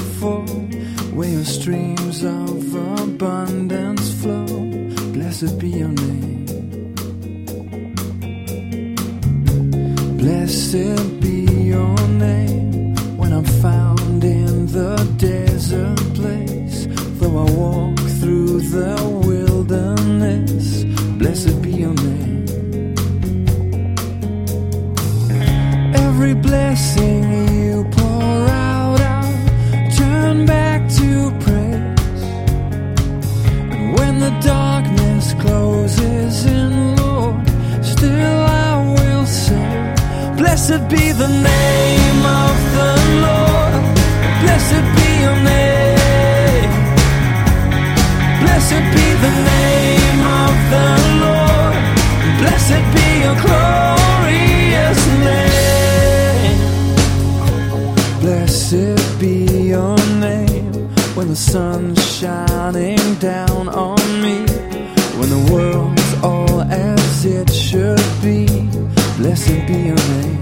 fall, where your streams of abundance flow. Blessed be your name. Blessed be your name when I'm found in the desert place. Though I walk through the wilderness, blessed be your name. Every blessing you pour out, I'll turn back to praise. And when the darkness closes in, Lord, still I will say, blessed be the name of the Lord. Blessed be your name. Blessed be the name of the Lord. Blessed be your glorious name. Blessed be your name when the sun's shining down on me, when the world's all as it should be. Blessed be your name.